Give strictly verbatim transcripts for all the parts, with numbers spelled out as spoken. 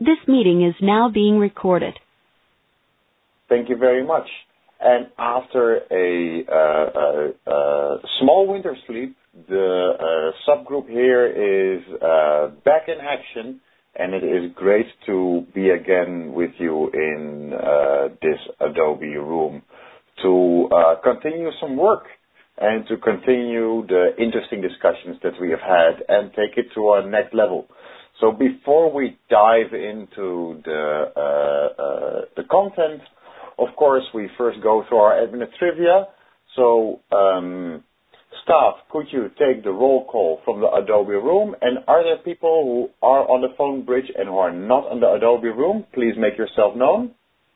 This meeting is now being recorded. Thank you very much. And after a, uh, uh, uh, small winter sleep, the uh, subgroup here is uh, back in action, and it is great to be again with you in uh, this Adobe room to uh, continue some work and to continue the interesting discussions that we have had and take it to our next level. So before we dive into the uh, uh, the content, of course, we first go through our admin trivia. So, um, staff, could you take the roll call from the Adobe room? And are there people who are on the phone bridge and who are not on the Adobe room? Please make yourself known.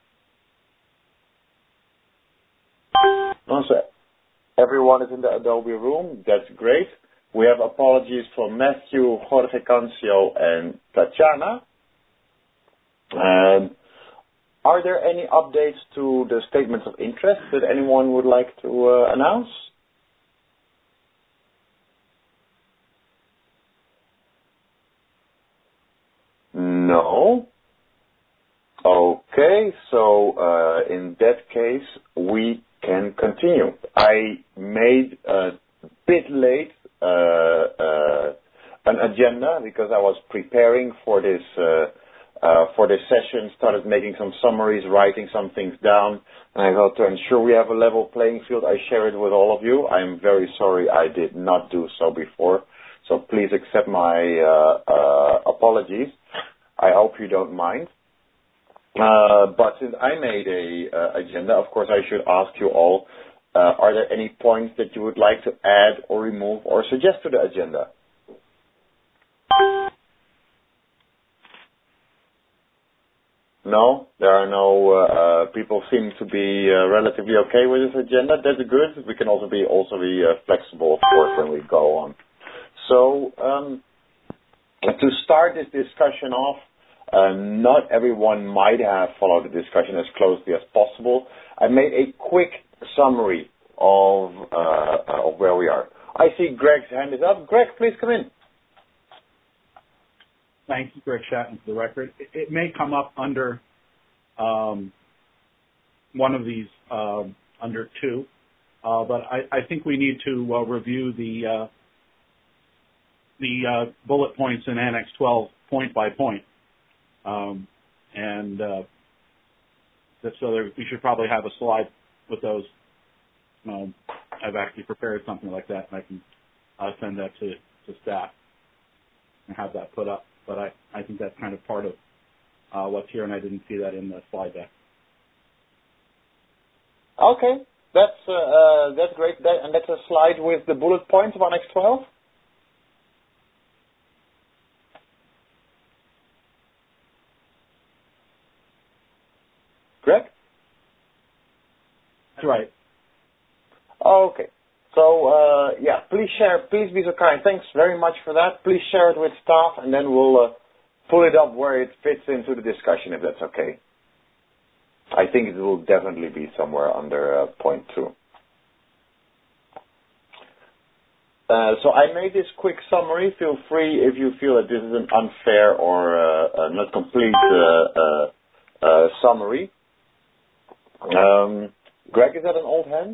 No, so everyone is in the Adobe room. That's great. We have apologies from Matthew, Jorge Cancio, and Tatiana. Um, are there any updates to the statements of interest that anyone would like to uh, announce? No. Okay, so uh, in that case, we can continue. I made a bit late uh, uh, an agenda because I was preparing for this uh, uh, for this session, started making some summaries, writing some things down, and I thought to ensure we have a level playing field, I share it with all of you. I'm very sorry I did not do so before, so please accept my uh, uh, apologies. I hope you don't mind. Uh, but since I made a uh, agenda, of course I should ask you all, uh, are there any points that you would like to add or remove or suggest to the agenda? No? There are no, uh, uh, people seem to be uh, relatively okay with this agenda. That's good. We can also be, also be uh, flexible, of course, when we go on. So, um, to start this discussion off, Uh, not everyone might have followed the discussion as closely as possible. I made a quick summary of uh, of where we are. I see Greg's hand is up. Greg, please come in. Thank you, Greg Shatton, for the record. It, it may come up under um, one of these, uh, under two, uh, but I, I think we need to uh, review the uh, the uh, bullet points in Annex twelve point by point. Um, and uh, so there, we should probably have a slide with those. Um, I've actually prepared something like that, and I can uh, send that to, to staff and have that put up. But I, I think that's kind of part of uh, what's here, and I didn't see that in the slide deck. Okay, that's uh, uh, that's great. That, and that's a slide with the bullet points of Annex twelve. Greg? That's right. Okay. So, uh, yeah, please share, please be so kind. Thanks very much for that. Please share it with staff, and then we'll uh, pull it up where it fits into the discussion, if that's okay. I think it will definitely be somewhere under uh, point two. Uh, so I made this quick summary. Feel free if you feel that this is an unfair or uh, uh, not complete uh, uh, uh, summary. Um, Greg, is that an old hand?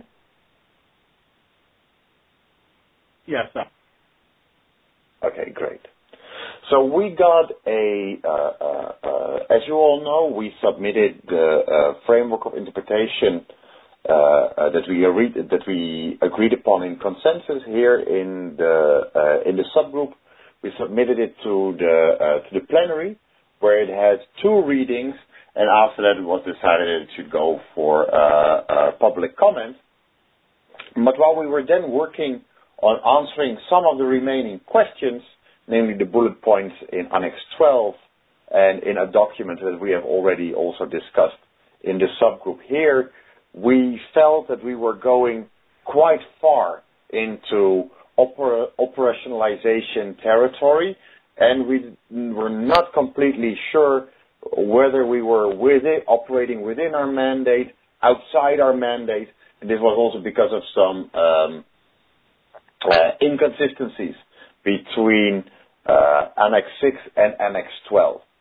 Yes, sir. Okay, great. So we got a, uh, uh, uh, as you all know, we submitted the uh, framework of interpretation uh, uh, that we agreed that we agreed upon in consensus here in the uh, in the subgroup. We submitted it to the uh, to the plenary, where it had two readings. And after that, it was decided it should go for uh, uh, public comment. But while we were then working on answering some of the remaining questions, namely the bullet points in Annex twelve and in a document that we have already also discussed in the subgroup here, we felt that we were going quite far into oper- operationalization territory, and we were not completely sure whether we were with it, operating within our mandate, outside our mandate, and this was also because of some um, uh, inconsistencies between uh, Annex six and Annex twelve.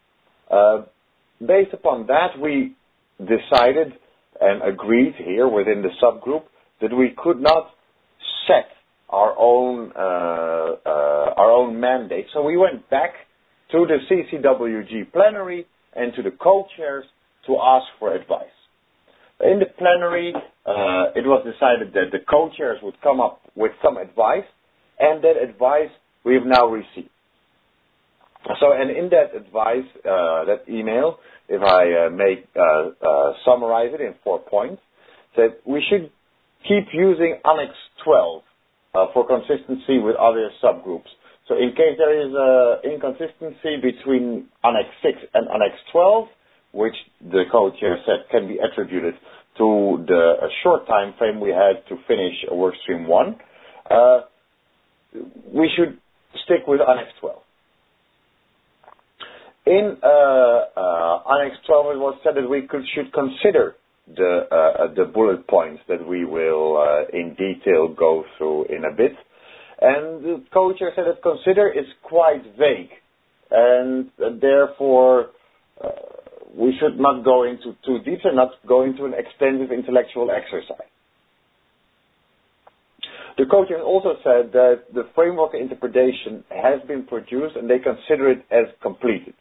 Uh, based upon that, we decided and agreed here within the subgroup that we could not set our own uh, uh, our own mandate. So we went back to the C C W G plenary and to the co-chairs to ask for advice. In the plenary, uh, it was decided that the co-chairs would come up with some advice, and that advice we have now received. So, and in that advice, uh, that email, if I uh, make uh, uh, summarize it in four points, that we should keep using Annex twelve uh, for consistency with other subgroups. So, in case there is an inconsistency between Annex six and Annex twelve, which the co-chair said can be attributed to the a short time frame we had to finish workstream one, uh, we should stick with Annex twelve. In uh, uh, Annex twelve, it was said that we could, should consider the uh, the bullet points that we will uh, in detail go through in a bit. And the co-chair said that consider is quite vague, and uh, therefore uh, we should not go into too deep and not go into an extensive intellectual exercise. The co-chair also said that the framework interpretation has been produced and they consider it as completed.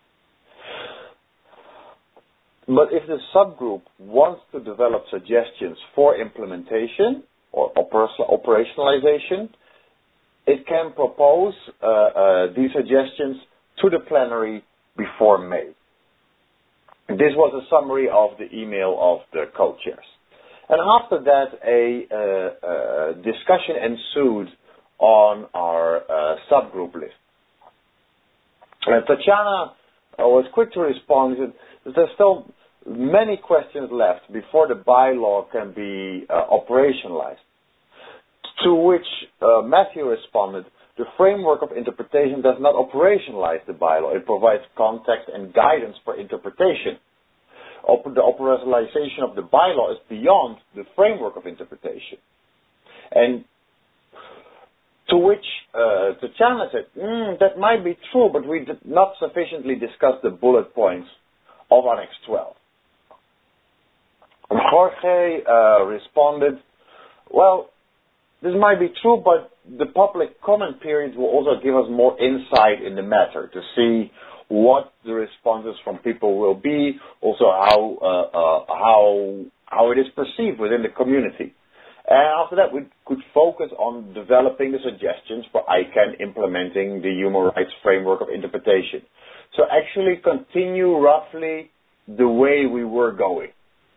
But if the subgroup wants to develop suggestions for implementation or operationalization, it can propose uh, uh, these suggestions to the plenary before May. This was a summary of the email of the co-chairs. And after that, a uh, uh, discussion ensued on our uh, subgroup list. Uh, Tatjana uh, was quick to respond. There's still many questions left before the bylaw can be uh, operationalized. To which uh, Matthew responded, the framework of interpretation does not operationalize the bylaw. It provides context and guidance for interpretation. Op- the operationalization of the bylaw is beyond the framework of interpretation. And to which uh, Tatjana said, mm, that might be true, but we did not sufficiently discuss the bullet points of Annex twelve. And Jorge uh, responded, well, this might be true, but the public comment periods will also give us more insight in the matter to see what the responses from people will be, also how uh, uh, how how it is perceived within the community. And after that, we could focus on developing the suggestions for I CANN implementing the human rights framework of interpretation. So actually continue roughly the way we were going.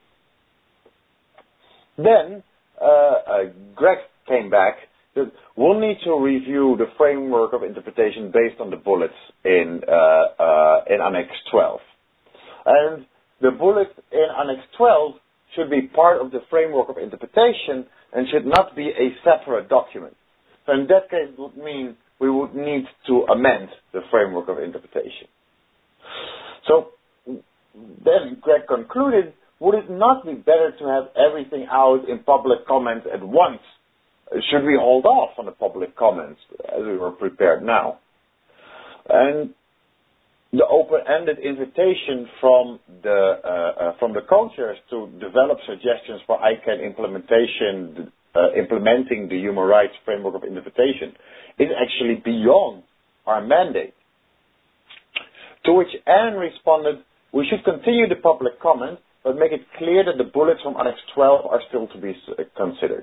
Then uh, uh, Greg came back that we'll need to review the framework of interpretation based on the bullets in uh, uh, in Annex twelve. And the bullet in Annex twelve should be part of the framework of interpretation and should not be a separate document. So in that case, it would mean we would need to amend the framework of interpretation. So then Greg concluded, would it not be better to have everything out in public comments at once? Should we hold off on the public comments as we were prepared now? And the open-ended invitation from the uh, uh, from the co-chairs to develop suggestions for I CANN implementation, uh, implementing the human rights framework of interpretation, is actually beyond our mandate. To which Anne responded, we should continue the public comment, but make it clear that the bullets from Annex twelve are still to be uh, considered.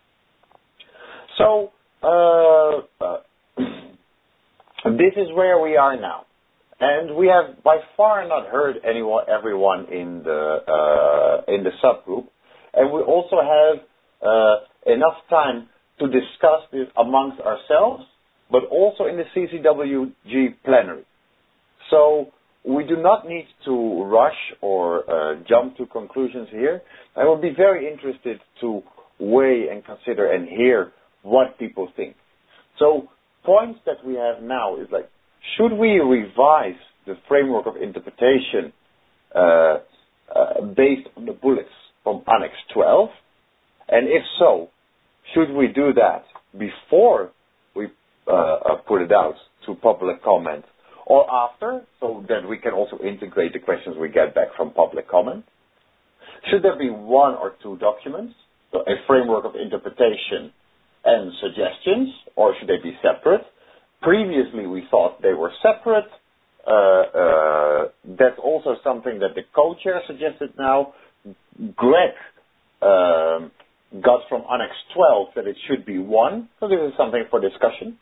So, uh, uh, this is where we are now. And we have by far not heard anyone, everyone in the, uh, in the subgroup. And we also have uh, enough time to discuss this amongst ourselves, but also in the C C W G plenary. So, we do not need to rush or uh, jump to conclusions here. I would be very interested to weigh and consider and hear what people think. So points that we have now is like, should we revise the framework of interpretation uh, uh, based on the bullets from Annex twelve? And if so, should we do that before we uh, uh, put it out to public comment? or after, so that we can also integrate the questions we get back from public comment? Should there be one or two documents, so a framework of interpretation and suggestions, or should they be separate? Previously, we thought they were separate. Uh, uh, that's also something that the co-chair suggested now. Greg um, got from Annex twelve that it should be one, so this is something for discussion.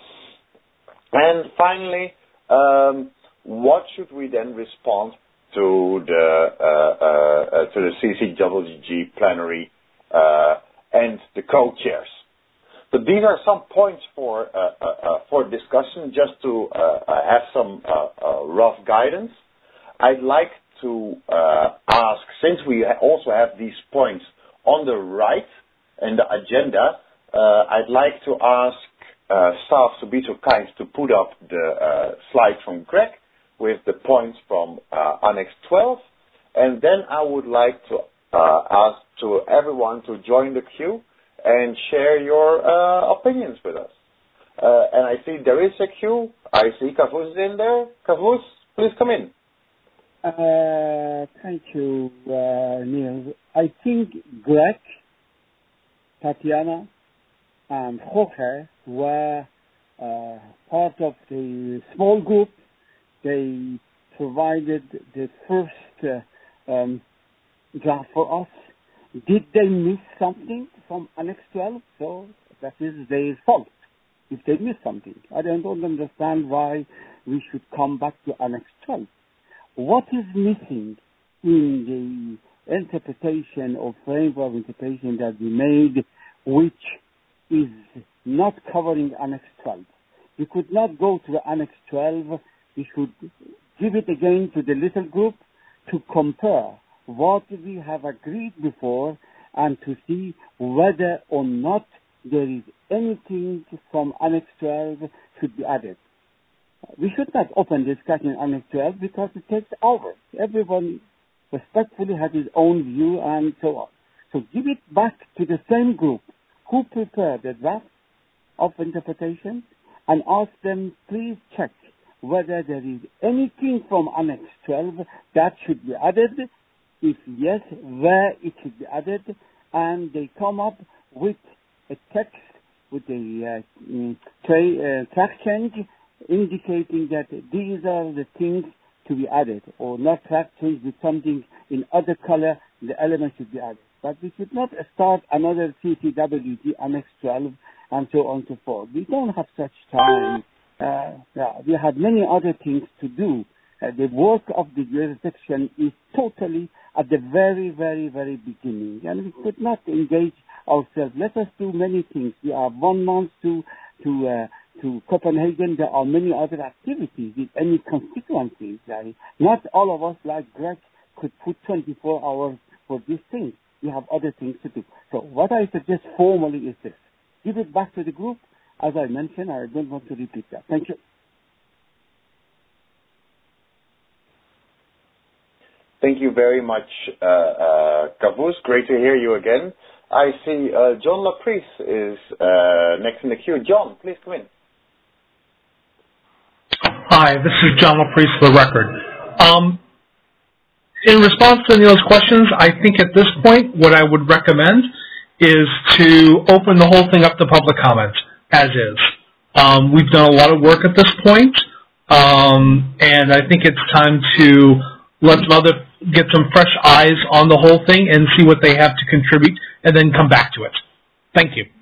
And finally, um, what should we then respond to the uh, uh, to the C C W G plenary uh, and the co-chairs? So these are some points for uh, uh, uh, for discussion, just to uh, uh, have some uh, uh, rough guidance. I'd like to uh, ask, since we ha- also have these points on the right in the agenda, uh, I'd like to ask uh, staff to be so kind to put up the uh, slide from Greg with the points from uh, Annex twelve, and then I would like to uh, ask to everyone to join the queue and share your uh, opinions with us. Uh, and I see there is a queue. I see Kavus is in there. Kavus, please come in. Uh, thank you, uh, Neil. I think Greg, Tatiana, and Jorge were uh, part of the small group. They provided the first uh, um, draft for us. Did they miss something from Annex twelve? So that is their fault if they missed something. I don't, don't understand why we should come back to Annex twelve. What is missing in the interpretation or framework interpretation that we made, which is not covering Annex twelve? We could not go to the Annex twelve. We should give it again to the little group to compare what we have agreed before and to see whether or not there is anything from Annex twelve should be added. We should not open discussion in Annex twelve because it takes hours. Everyone respectfully has his own view and so on. So give it back to the same group who prepared the draft of interpretation and ask them, please check whether there is anything from Annex twelve that should be added. If yes, where it should be added, and they come up with a text with a uh, mm, tra- uh, track change indicating that these are the things to be added, or not track change with something in other color, the element should be added. But we should not start another C C W G Annex twelve and so on and so forth. We don't have such time. Uh, yeah, we have many other things to do. Uh, the work of the jurisdiction is totally at the very, very, very beginning, and we could not engage ourselves. Let us do many things. We are one month to to uh, to Copenhagen. There are many other activities with any constituencies. Uh, not all of us, like Greg, could put twenty-four hours for these things. We have other things to do. So what I suggest formally is this: give it back to the group. As I mentioned, I don't want to repeat that. Thank you. Thank you very much, uh, uh, Kavus. Great to hear you again. I see uh, John Laprise is uh, next in the queue. John, please come in. Hi, this is John Laprise for the record. Um, in response to Neil's questions, I think at this point what I would recommend is to open the whole thing up to public comment, as is. Um, we've done a lot of work at this point, um, and I think it's time to let some other get some fresh eyes on the whole thing and see what they have to contribute, and then come back to it. Thank you.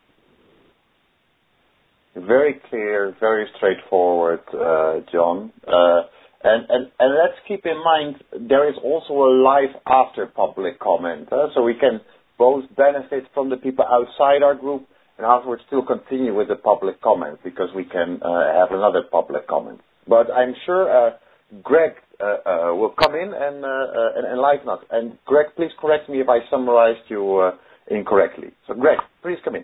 Very clear, very straightforward, uh, John. Uh, and, and, and let's keep in mind there is also a live after public comment, uh, so we can both benefit from the people outside our group and afterwards still continue with the public comment because we can uh, have another public comment. But I'm sure uh, Greg uh, uh, will come in and, uh, uh, and enlighten us. And Greg, please correct me if I summarized you uh, incorrectly. So Greg, please come in.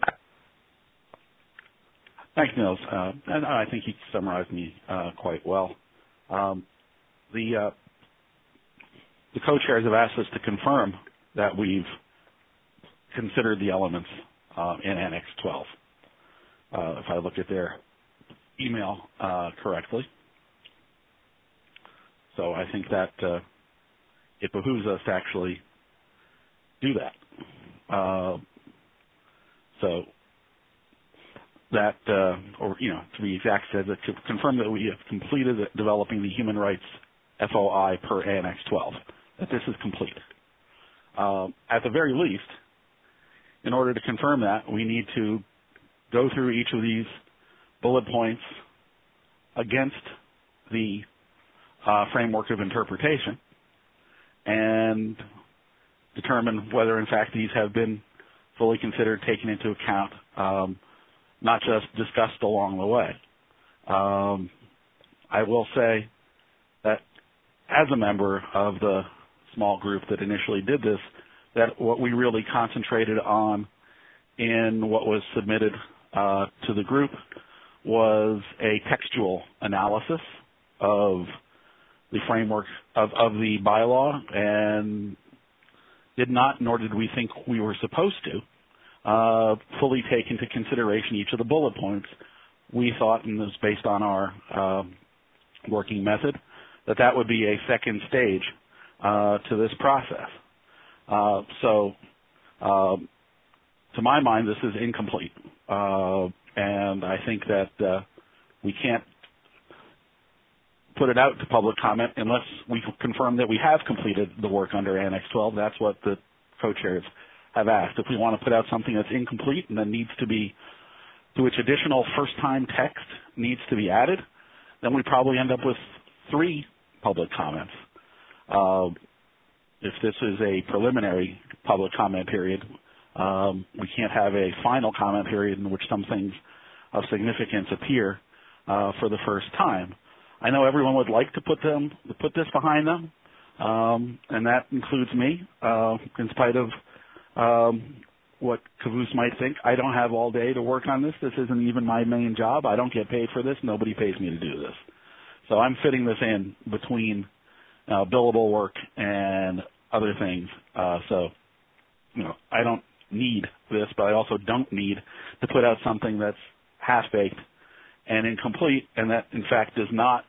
Thanks, Nils. Uh, and I think he summarized me uh, quite well. Um, the uh, the co-chairs have asked us to confirm that we've considered the elements uh, in Annex twelve. Uh, if I look at their email uh, correctly, So I think that uh, it behooves us to actually do that. Uh, so that, uh, or, you know, to be exact, said that to confirm that we have completed developing the human rights F O I per Annex twelve, that this is complete. Uh, at the very least, in order to confirm that, we need to go through each of these bullet points against the uh, framework of interpretation and determine whether, in fact, these have been fully considered, taken into account, um, not just discussed along the way. Um, I will say that as a member of the small group that initially did this, that what we really concentrated on in what was submitted uh, to the group was a textual analysis of the framework of, of the bylaw, and did not, nor did we think we were supposed to, uh, fully take into consideration each of the bullet points. We thought, and this was based on our uh, working method, that that would be a second stage uh, to this process. Uh, so, uh, to my mind, this is incomplete. Uh, and I think that uh, we can't put it out to public comment unless we confirm that we have completed the work under Annex twelve. That's what the co-chairs have asked. If we want to put out something that's incomplete and then needs to be, to which additional first-time text needs to be added, then we probably end up with three public comments. Uh, if this is a preliminary public comment period, um, we can't have a final comment period in which some things of significance appear uh, for the first time. I know everyone would like to put them, to put this behind them, um, and that includes me, uh, in spite of um, what Caboose might think. I don't have all day to work on this. This isn't even my main job. I don't get paid for this. Nobody pays me to do this. So I'm fitting this in between uh, billable work and other things. Uh, so, you know, I don't need this, but I also don't need to put out something that's half-baked and incomplete, and that, in fact, does not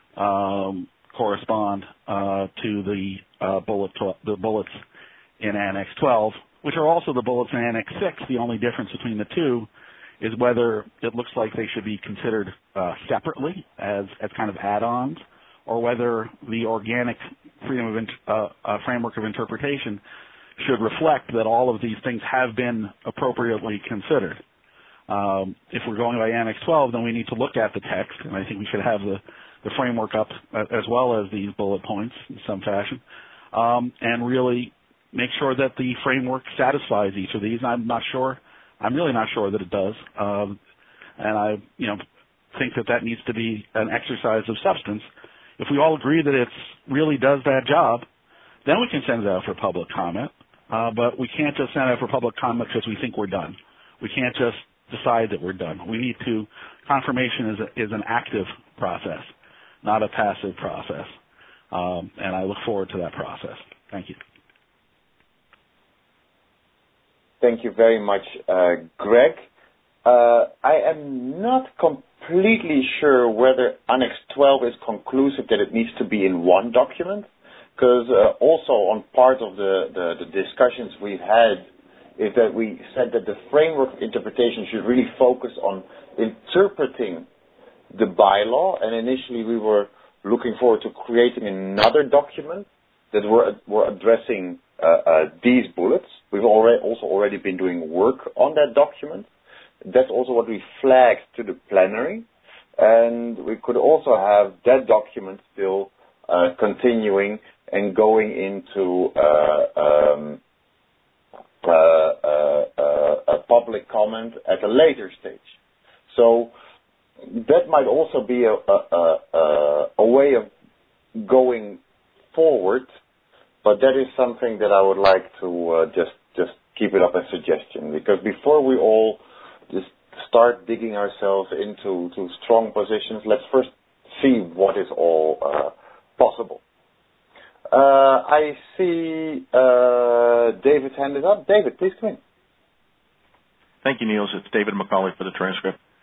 um, correspond uh, to the uh, bullet the bullets in Annex twelve, which are also the bullets in Annex six. The only difference between the two is whether it looks like they should be considered uh, separately as, as kind of add-ons, or whether the organic freedom of uh, uh, framework of interpretation should reflect that all of these things have been appropriately considered. Um, if we're going by Annex twelve, then we need to look at the text, and I think we should have the, the framework up uh, as well as these bullet points in some fashion, um, and really make sure that the framework satisfies each of these. I'm not sure. I'm really not sure that it does, um, and I, you know, think that that needs to be an exercise of substance. If we all agree that it really does that job, then we can send it out for public comment. Uh, but we can't just send it out for public comment because we think we're done. We can't just decide that we're done. We need to, confirmation is, a, is an active process, not a passive process. Um, and I look forward to that process. Thank you. Thank you very much, uh, Greg. Uh, I am not completely sure whether Annex twelve is conclusive that it needs to be in one document, because uh, also on part of the, the, the discussions we've had is that we said that the framework of interpretation should really focus on interpreting the bylaw, and initially we were looking forward to creating another document that were, were addressing uh, uh, these bullets. We've already also already been doing work on that document. That's also what we flagged to the plenary, and we could also have that document still uh, continuing and going into uh, um, uh, uh, uh, a public comment at a later stage. So that might also be a, a, a, a way of going forward, but that is something that I would like to uh, just just keep it up as a suggestion, because before we all just start digging ourselves into to strong positions, let's first see what is all uh, possible. Uh, I see uh, David's hand is up. David, please come in. Thank you, Niels. It's David McCauley for the transcript.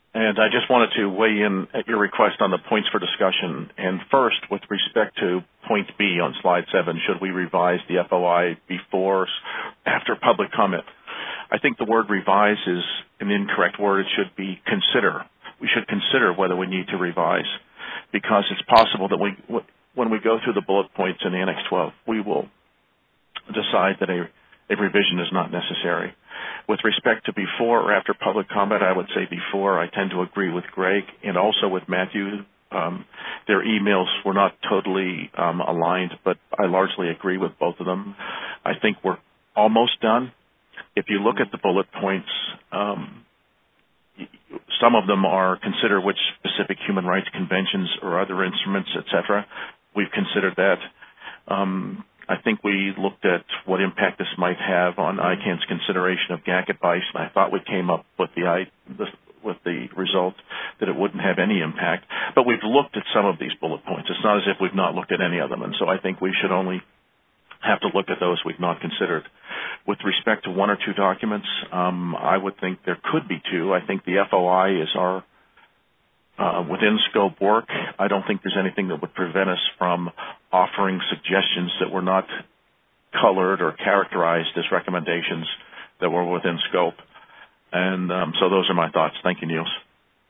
And I just wanted to weigh in at your request on the points for discussion. And first, with respect to point B on slide seven, should we revise the F O I before, after public comment? I think the word revise is an incorrect word. It should be consider. We should consider whether we need to revise, because it's possible that we, when we go through the bullet points in Annex twelve, we will decide that a, a revision is not necessary. With respect to before or after public comment, I would say before. I tend to agree with Greg and also with Matthew. Um, their emails were not totally um, aligned, but I largely agree with both of them. I think we're almost done. If you look at the bullet points, um, some of them are consider which specific human rights conventions or other instruments, et cetera. We've considered that. Um, I think we looked at what impact this might have on I CANN's consideration of G A C advice, and I thought we came up with the, the with the result that it wouldn't have any impact. But we've looked at some of these bullet points. It's not as if we've not looked at any of them, and so I think we should only have to look at those we've not considered. With respect to one or two documents, um, I would think there could be two. I think the F O I is our uh, within scope work. I don't think there's anything that would prevent us from offering suggestions that were not colored or characterized as recommendations that were within scope. And um, so those are my thoughts. Thank you, Niels.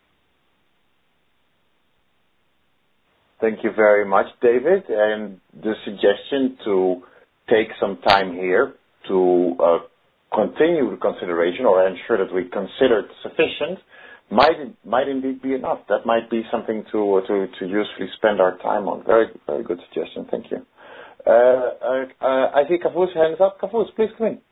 Thank you very much, David. And the suggestion to take some time here to uh, continue the consideration or ensure that we consider it sufficient might might indeed be enough. That might be something to to, to usefully spend our time on. Very very good suggestion. Thank you. Uh, uh, uh, I see Kavus hands up. Kavus, please come in.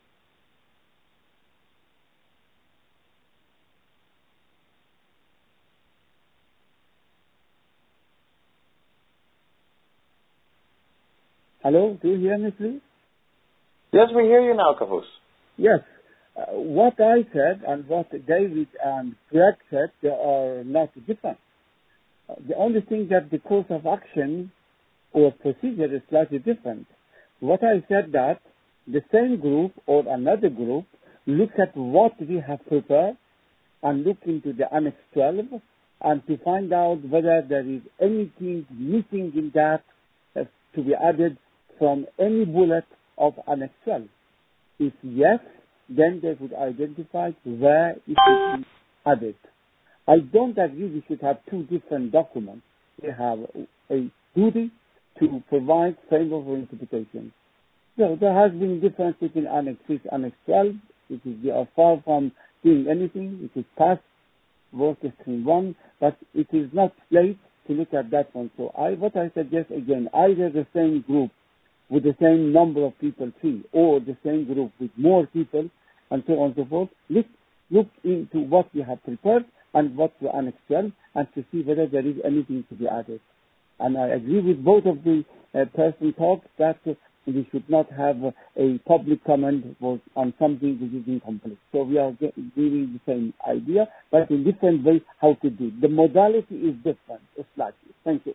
Hello, do you hear me, please? Yes, we hear you now, Kavus. Yes. Uh, what I said and what David and Greg said, they are not different. Uh, the only thing that the course of action or procedure is slightly different. What I said that the same group or another group looks at what we have prepared and look into the Annex twelve and to find out whether there is anything missing in that uh, to be added from any bullet of Annex twelve. If yes, then they would identify where it should be added. I don't agree we should have two different documents. They have a duty to provide framework for interpretation. So there has been difference between Annex six and Annex twelve. It is, we are far from doing anything. It is past work stream one, but it is not late to look at that one. So I, what I suggest again, either the same group with the same number of people, three, or the same group with more people, and so on and so forth. Look, look into what we have prepared and what we Annex twelve, and to see whether there is anything to be added. And I agree with both of the uh, person talks that uh, we should not have uh, a public comment on something which is incomplete. So we are getting the same idea, but in different ways how to do it. The modality is different, slightly. Thank you.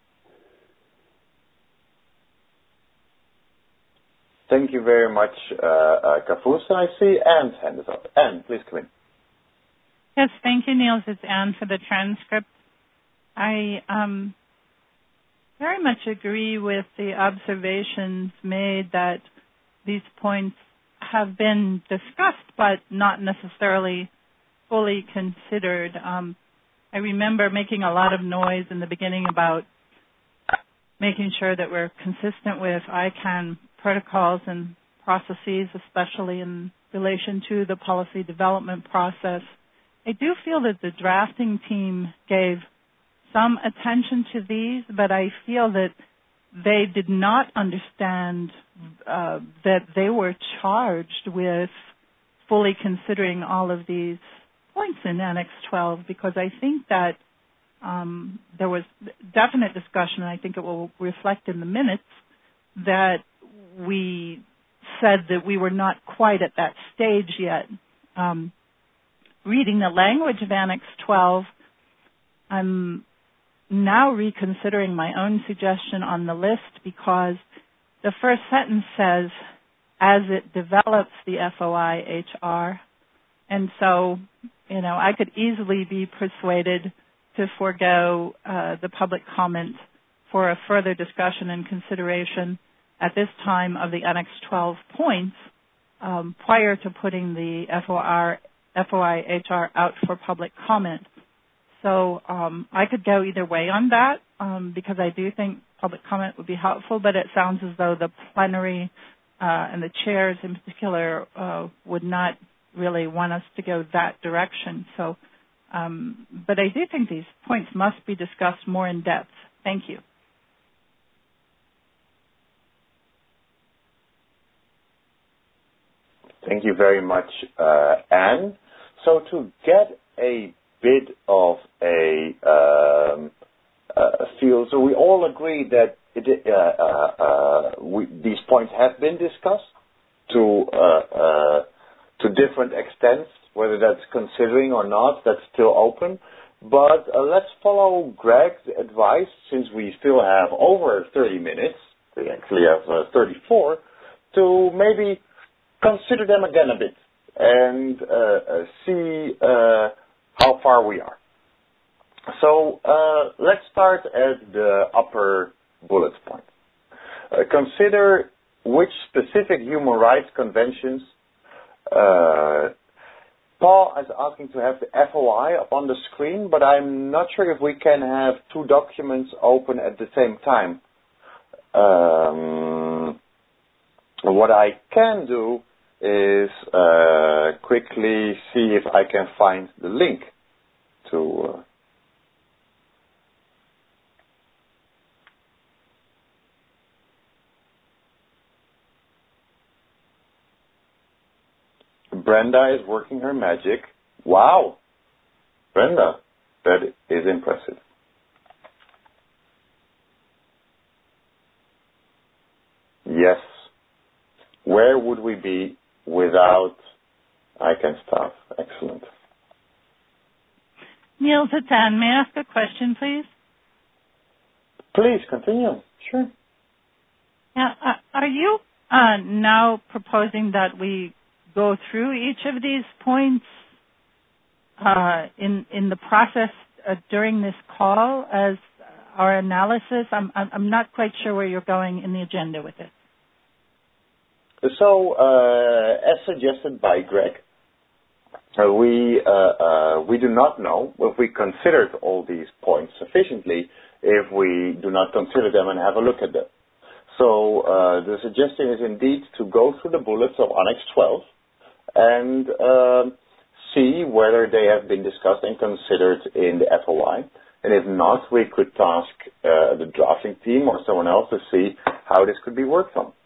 Thank you very much, uh, uh, Kavus. I see Anne's hand is up. Anne, please come in. Yes, thank you, Niels. It's Anne for the transcript. I um, very much agree with the observations made that these points have been discussed but not necessarily fully considered. Um, I remember making a lot of noise in the beginning about making sure that we're consistent with I CANN protocols and processes, especially in relation to the policy development process. I do feel that the drafting team gave some attention to these, but I feel that they did not understand uh, that they were charged with fully considering all of these points in Annex twelve, because I think that um, there was definite discussion, and I think it will reflect in the minutes, that we said that we were not quite at that stage yet. Um, reading the language of Annex twelve, I'm now reconsidering my own suggestion on the list, because the first sentence says, as it develops the F O I H R, And so, you know, I could easily be persuaded to forego uh, the public comment for a further discussion and consideration at this time of the Annex twelve points um, prior to putting the F O R, F O I H R out for public comment. So um, I could go either way on that um, because I do think public comment would be helpful, but it sounds as though the plenary uh, and the chairs in particular uh, would not really want us to go that direction. So, um, but I do think these points must be discussed more in depth. Thank you. Thank you very much, uh, Anne. So to get a bit of a, um, a feel, so we all agree that it, uh, uh, uh, we, these points have been discussed to uh, uh, to different extents, whether that's considering or not, that's still open. But uh, let's follow Greg's advice, since we still have over thirty minutes, we actually have uh, thirty-four, to maybe consider them again a bit and uh, uh, see uh, how far we are. So uh, let's start at the upper bullet point. Uh, consider which specific human rights conventions. Uh, Paul is asking to have the F O I up on the screen, but I'm not sure if we can have two documents open at the same time. Um, what I can do is uh, quickly see if I can find the link to... Uh, Brenda is working her magic. Wow! Brenda, that is impressive. Yes. Where would we be without I C A N staff? Excellent. Niels, it's Anne. May I ask a question, please? Please, continue. Sure. Yeah, uh, are you uh, now proposing that we go through each of these points uh, in in the process uh, during this call as our analysis? I'm I'm not quite sure where you're going in the agenda with it. So, uh, as suggested by Greg, uh, we uh, uh, we do not know if we considered all these points sufficiently if we do not consider them and have a look at them. So uh, the suggestion is indeed to go through the bullets of Annex twelve and uh, see whether they have been discussed and considered in the F O I. And if not, we could task uh, the drafting team or someone else to see how this could be worked on.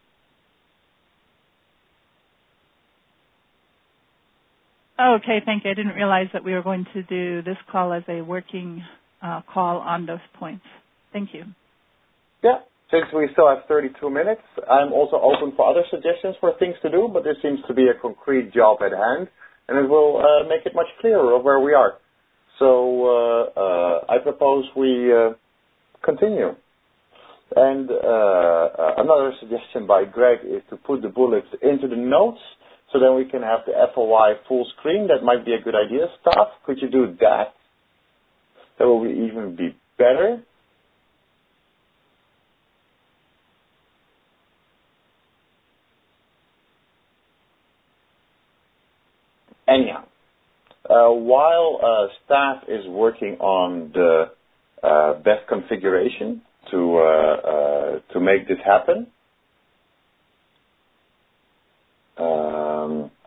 Okay, thank you. I didn't realize that we were going to do this call as a working uh, call on those points. Thank you. Yeah. Since we still have thirty-two minutes, I'm also open for other suggestions for things to do, but this seems to be a concrete job at hand, and it will uh, make it much clearer of where we are. So uh, uh, I propose we uh, continue. And uh, uh, another suggestion by Greg is to put the bullets into the notes, so then we can have the F O I full screen. That might be a good idea. Staff, could you do that? That will be even be better. Anyhow, uh, while uh, staff is working on the uh, best configuration to uh, uh, to make this happen, um,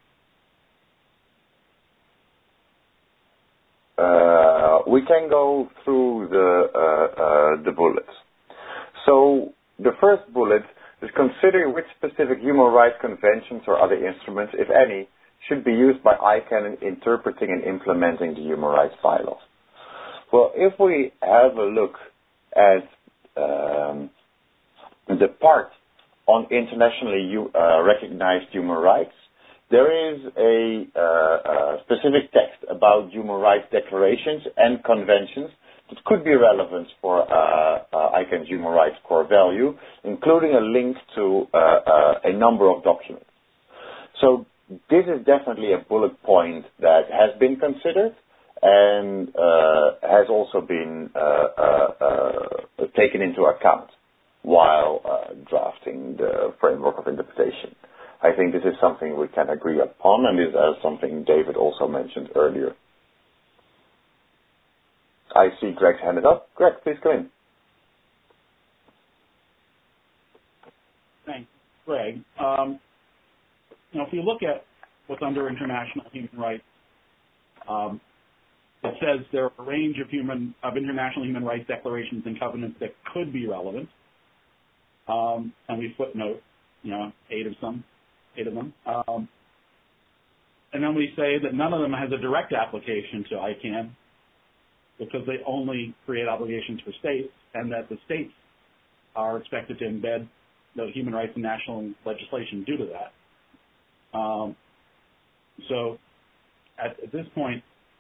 uh, we can go through the uh, uh, the bullets. So the first bullet is considering which specific human rights conventions or other instruments, if any, should be used by I C A N in interpreting and implementing the human rights bylaws. Well, if we have a look at um, the part on internationally uh, recognized human rights, there is a, uh, a specific text about human rights declarations and conventions that could be relevant for uh, uh, I C A N's human rights core value, including a link to uh, uh, a number of documents. So this is definitely a bullet point that has been considered and uh, has also been uh, uh, uh, taken into account while uh, drafting the framework of interpretation. I think this is something we can agree upon, and this is something David also mentioned earlier. I see Greg's handed up. Greg, please go in. Thanks, Greg. Um, you know, if you look at what's under international human rights, um, it says there are a range of human of international human rights declarations and covenants that could be relevant, um, and we footnote, you know, eight of some, eight of them, um, and then we say that none of them has a direct application to I CAN because they only create obligations for states, and that the states are expected to embed the human rights in national legislation due to that. Um, so at, at this point,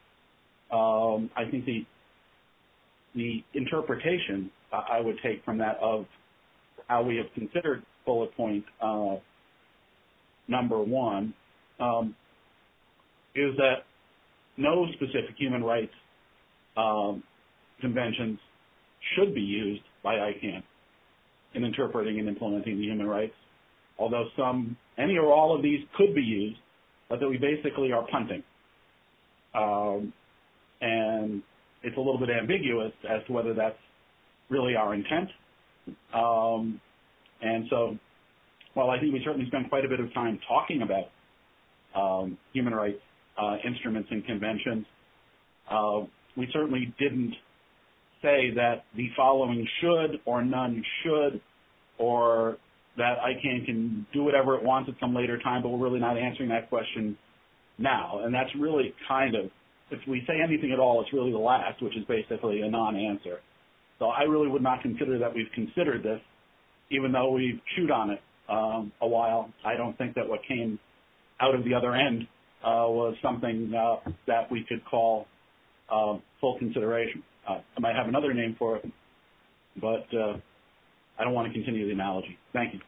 um, I think the the interpretation uh, I would take from that of how we have considered bullet point uh, number one um, is that no specific human rights um, conventions should be used by I CAN in interpreting and implementing the human rights, although some, any or all of these could be used, but that we basically are punting. Um, and it's a little bit ambiguous as to whether that's really our intent. Um, and so, while I think we certainly spend quite a bit of time talking about um, human rights uh, instruments and conventions, uh, we certainly didn't say that the following should or none should, or that I CAN can do whatever it wants at some later time, but we're really not answering that question now. And that's really kind of, if we say anything at all, it's really the last, which is basically a non-answer. So I really would not consider that we've considered this, even though we've chewed on it um, a while. I don't think that what came out of the other end uh, was something uh, that we could call uh, full consideration. Uh, I might have another name for it, but uh, I don't want to continue the analogy. Thank you.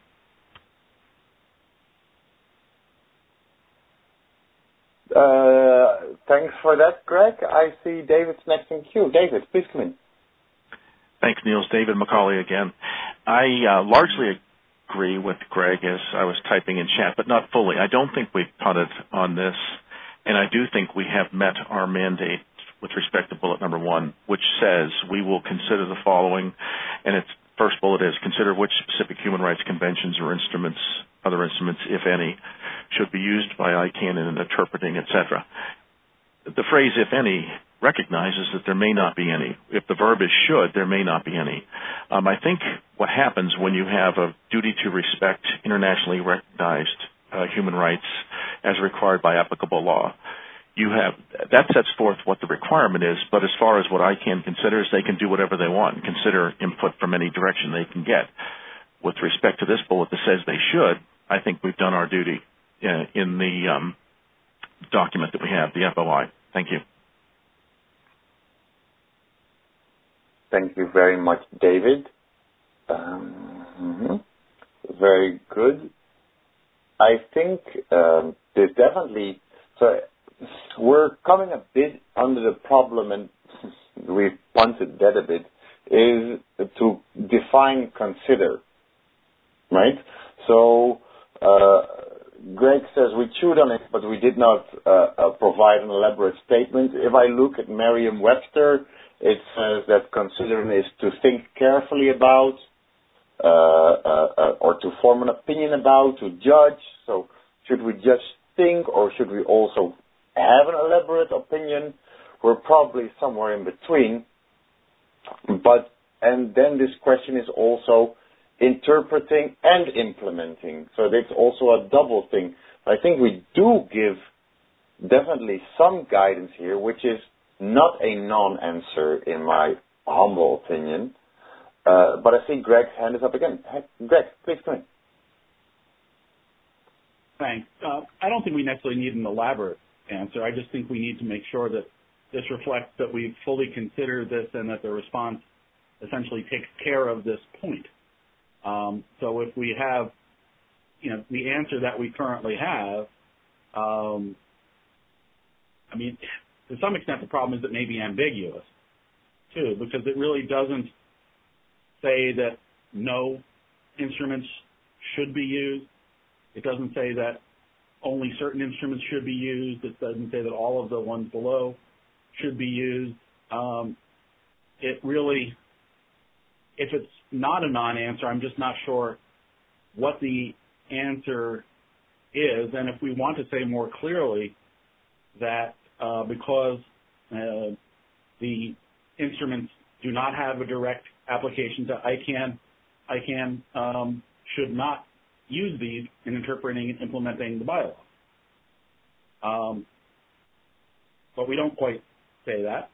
Uh, thanks for that, Greg. I see David's next in queue. David, please come in. Thanks, Niels. David McCauley again. I uh, largely agree with Greg as I was typing in chat, but not fully. I don't think we've punted on this, and I do think we have met our mandate with respect to bullet number one, which says we will consider the following, and its first bullet is consider which specific human rights conventions or instruments, other instruments, if any, should be used by I CAN in interpreting, et cetera. The phrase if any recognizes that there may not be any. If the verb is should, there may not be any. Um, I think what happens when you have a duty to respect internationally recognized uh, human rights as required by applicable law, you have that sets forth what the requirement is, but as far as what I CAN considers, they can do whatever they want and consider input from any direction they can get. With respect to this bullet that says they should, I think we've done our duty uh, in the um, document that we have, the F O I. Thank you. Thank you very much, David. Um, mm-hmm. Very good. I think um, there's definitely... So, we're coming a bit under the problem, and we've punted that a bit, is to define consider, right? So uh, Greg says we chewed on it, but we did not uh, uh, provide an elaborate statement. If I look at Merriam-Webster, it says that considering is to think carefully about, uh, uh, uh, or to form an opinion about, to judge. So should we just think, or should we also have an elaborate opinion? We're probably somewhere in between. But, and then this question is also interpreting and implementing. So that's also a double thing. I think we do give definitely some guidance here, which is not a non-answer in my humble opinion. Uh, but I see Greg's hand is up again. Greg, please come in. Thanks. Uh, I don't think we necessarily need an elaborate answer. I just think we need to make sure that this reflects that we've fully considered this and that the response essentially takes care of this point. Um, so if we have, you know, the answer that we currently have um, I mean, to some extent, the problem is it may be ambiguous, too, because it really doesn't say that no instruments should be used. It doesn't say that only certain instruments should be used. It doesn't say that all of the ones below should be used. Um, it really, if it's not a non-answer, I'm just not sure what the answer is. And if we want to say more clearly that uh, because uh, the instruments do not have a direct application to ICANN, ICANN um, should not use these in interpreting and implementing the bylaw. Um, but we don't quite say that.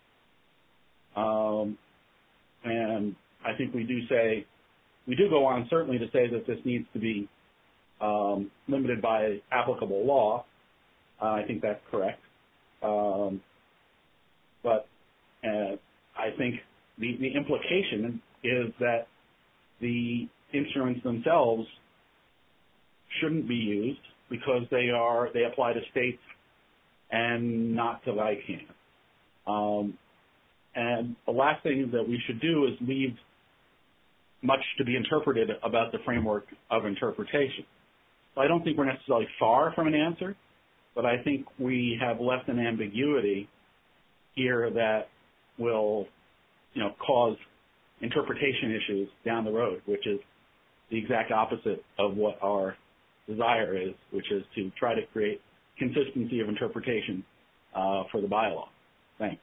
Um, and I think we do say, we do go on certainly to say that this needs to be um, limited by applicable law. Uh, I think that's correct. Um, but uh, I think the, the implication is that the instruments themselves shouldn't be used because they are they apply to states and not to ICANN. Um, and the last thing that we should do is leave much to be interpreted about the framework of interpretation. So I don't think we're necessarily far from an answer, but I think we have left an ambiguity here that will, you know, cause interpretation issues down the road, which is the exact opposite of what our desire is, which is to try to create consistency of interpretation uh, for the bylaw. Thanks.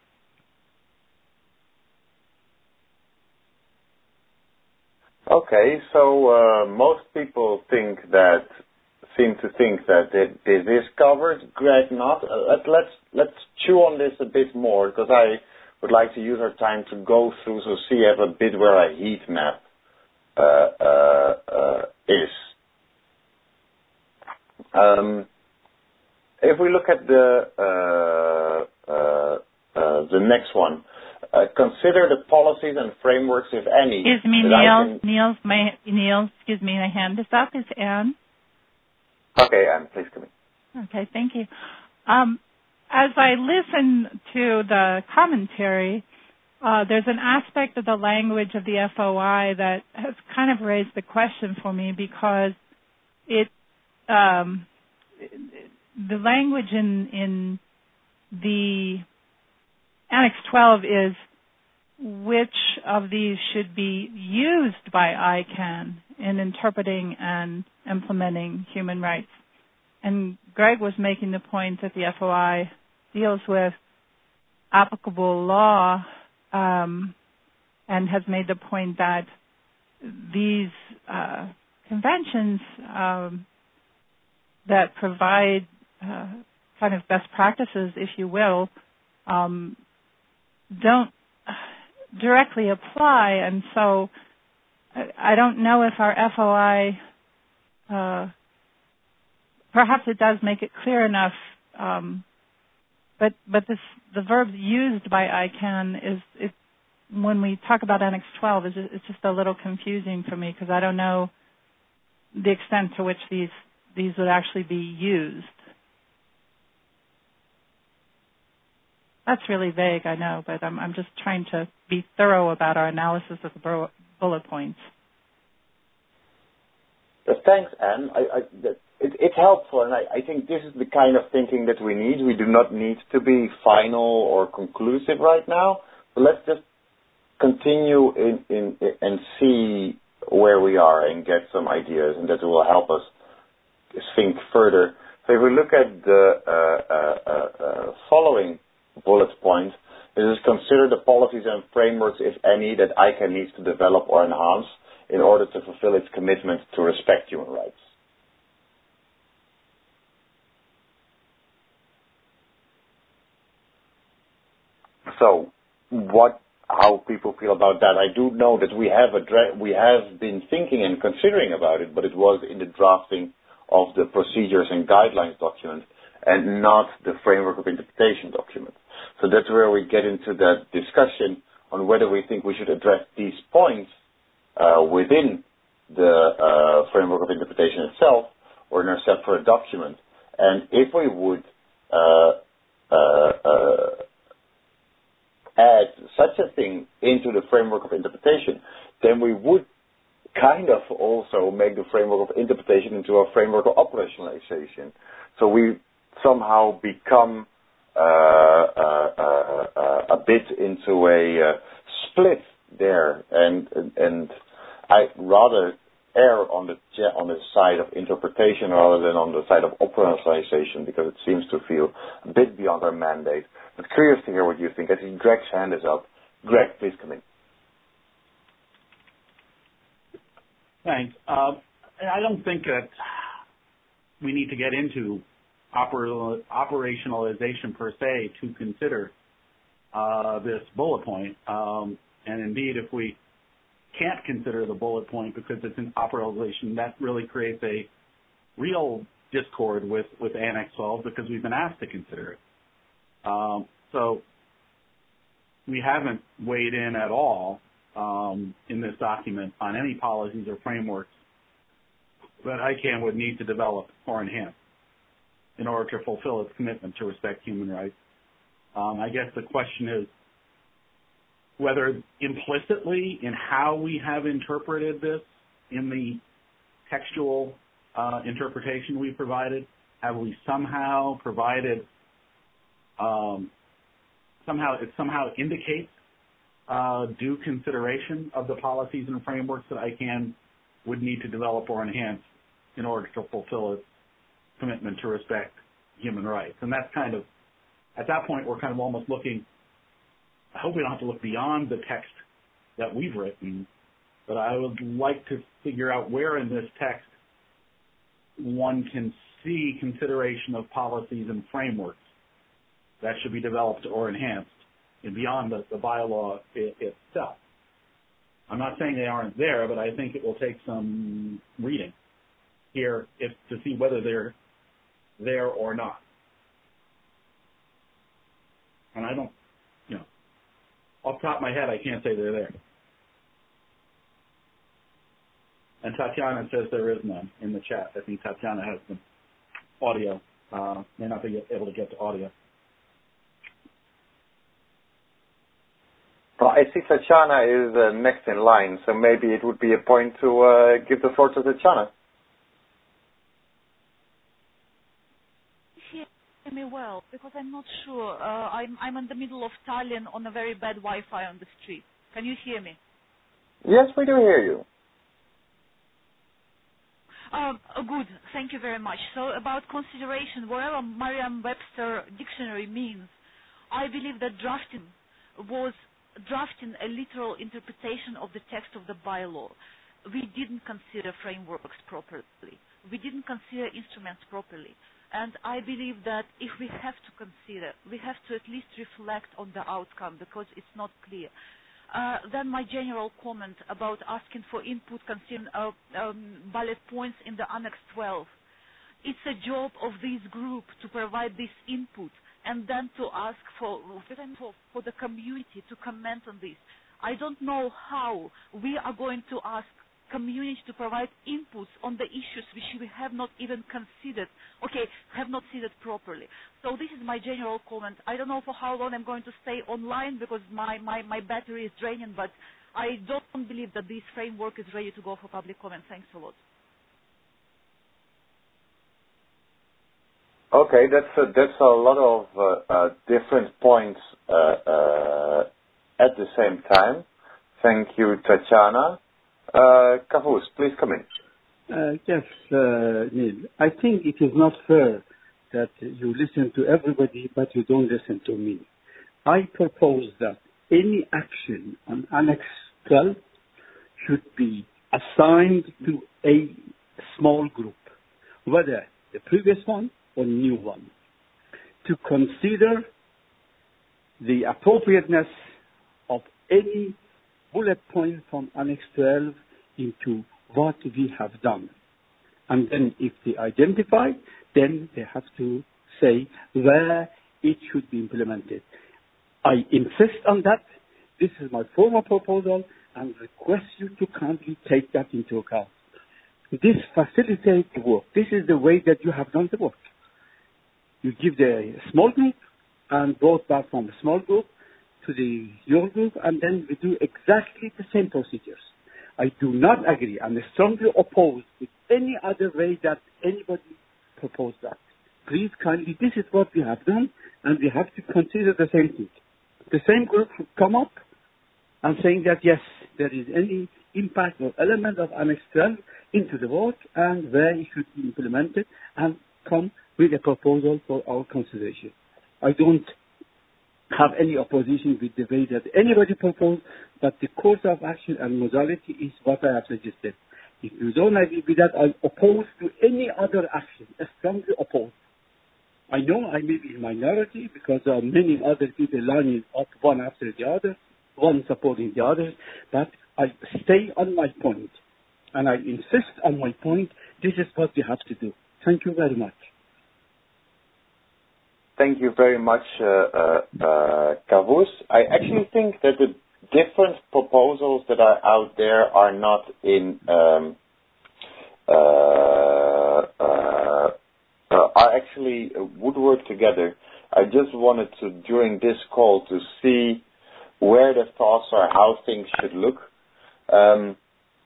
Okay, so uh, most people think that, seem to think that it, it is covered. Greg, not. Uh, let, let's let's chew on this a bit more, because I would like to use our time to go through, so see have a bit where a heat map uh, uh, uh, is. Um, if we look at the uh, uh, uh, the next one, uh, consider the policies and frameworks, if any. Excuse me, Neil. Can... Neil, my Neil. Excuse me, my hand is up. Is Anne? Okay, Anne, please come in. Okay, thank you. Um, as I listen to the commentary, uh, there's an aspect of the language of the F O I that has kind of raised the question for me, because it um, the language in in the Annex twelve is which of these should be used by ICANN in interpreting and implementing human rights. And Greg was making the point that the F O I deals with applicable law um, and has made the point that these uh, conventions um, that provide uh, kind of best practices, if you will, um, don't directly apply. And so I don't know if our F O I, uh, perhaps it does make it clear enough, um, but but this the verb used by ICANN is it, when we talk about Annex twelve, is it's just a little confusing for me, because I don't know the extent to which these these would actually be used. That's really vague, I know, but I'm I'm just trying to be thorough about our analysis of the bullet points. Yes, thanks, Anne. I, I, it, it's helpful, and I, I think this is the kind of thinking that we need. We do not need to be final or conclusive right now, but let's just continue in, in, in, and see where we are and get some ideas, and that will help us think further. So if we look at the uh, uh, uh, uh, following bullet point, it is consider the policies and frameworks, if any, that ICANN needs to develop or enhance in order to fulfill its commitment to respect human rights. So, what, how people feel about that? I do know that we have address, we have been thinking and considering about it, but it was in the drafting of the procedures and guidelines document and not the framework of interpretation document. So that's where we get into that discussion on whether we think we should address these points uh, within the uh, framework of interpretation itself or in a separate document. And if we would uh, uh, uh, add such a thing into the framework of interpretation, then we would kind of also make the framework of interpretation into a framework of operationalization. So we somehow become uh, uh, uh, uh, a bit into a uh, split there, and and, and I rather err on the on the side of interpretation rather than on the side of operationalization, because it seems to feel a bit beyond our mandate. But curious to hear what you think. I think Greg's hand is up. Greg, please come in. Thanks. Uh, I don't think that we need to get into oper- operationalization per se to consider uh, this bullet point. Um, and indeed, if we can't consider the bullet point because it's an operationalization, that really creates a real discord with, with Annex twelve, because we've been asked to consider it. Um, so we haven't weighed in at all um, in this document on any policies or frameworks that ICANN would need to develop or enhance in order to fulfill its commitment to respect human rights. Um, I guess the question is whether implicitly in how we have interpreted this in the textual uh, interpretation we provided, have we somehow provided, um, somehow it somehow indicates uh, due consideration of the policies and frameworks that ICANN would need to develop or enhance in order to fulfill its commitment to respect human rights. And that's kind of, at that point, we're kind of almost looking, I hope we don't have to look beyond the text that we've written, but I would like to figure out where in this text one can see consideration of policies and frameworks that should be developed or enhanced and beyond the, the bylaw it, itself. I'm not saying they aren't there, but I think it will take some reading here if, to see whether they're there or not. And I don't, you know, off the top of my head, I can't say they're there. And Tatiana says there is none in the chat. I think Tatiana has some audio. Uh, may not be able to get to audio. Well, I see Tatiana is uh, next in line, so maybe it would be a point to uh, give the floor to Tatiana. Hear me well, because I'm not sure. Uh, I'm, I'm in the middle of Tallinn on a very bad Wi-Fi on the street. Can you hear me? Yes, we do hear you. Uh, good. Thank you very much. So about consideration, whatever Merriam-Webster dictionary means, I believe that drafting was drafting a literal interpretation of the text of the bylaw. We didn't consider frameworks properly. We didn't consider instruments properly. And I believe that if we have to consider, we have to at least reflect on the outcome, because it's not clear. Uh, then my general comment about asking for input concerning uh, um, bullet points in the Annex twelve. It's a job of this group to provide this input and then to ask for, for, for the community to comment on this. I don't know how we are going to ask community to provide inputs on the issues which we have not even considered, okay, have not considered properly. So this is my general comment. I don't know for how long I'm going to stay online because my, my, my battery is draining, but I don't believe that this framework is ready to go for public comment. Thanks a lot. Okay, that's a, that's a lot of uh, uh, different points uh, uh, at the same time. Thank you, Tatiana. Uh, Kavus, please come in. Uh, yes, uh, Neil. I think it is not fair that you listen to everybody, but you don't listen to me. I propose that any action on Annex twelve should be assigned to a small group, whether the previous one or new one, to consider the appropriateness of any bullet point from Annex twelve into what we have done. And then if they identify, then they have to say where it should be implemented. I insist on that. This is my formal proposal and request you to kindly take that into account. This facilitates the work. This is the way that you have done the work. You give the small group and vote back from the small group to the your group, and then we do exactly the same procedures. I do not agree. I'm strongly opposed with any other way that anybody proposed that. Please kindly, this is what we have done, and we have to consider the same thing. The same group would come up and saying that, yes, there is any impact or element of Annex twelve into the vote, and where it should be implemented, and come with a proposal for our consideration. I don't have any opposition with the way that anybody proposed, but the course of action and modality is what I have suggested. If you don't agree with that, I'm opposed to any other action, strongly opposed. I know I may be in minority because there are many other people lining up one after the other, one supporting the other, but I stay on my point, and I insist on my point. This is what we have to do. Thank you very much. Thank you very much, uh, uh, uh, Kavus. I actually think that the different proposals that are out there are not in um, uh, uh, uh, are actually would work together. I just wanted to, during this call, to see where the thoughts are, how things should look. Um,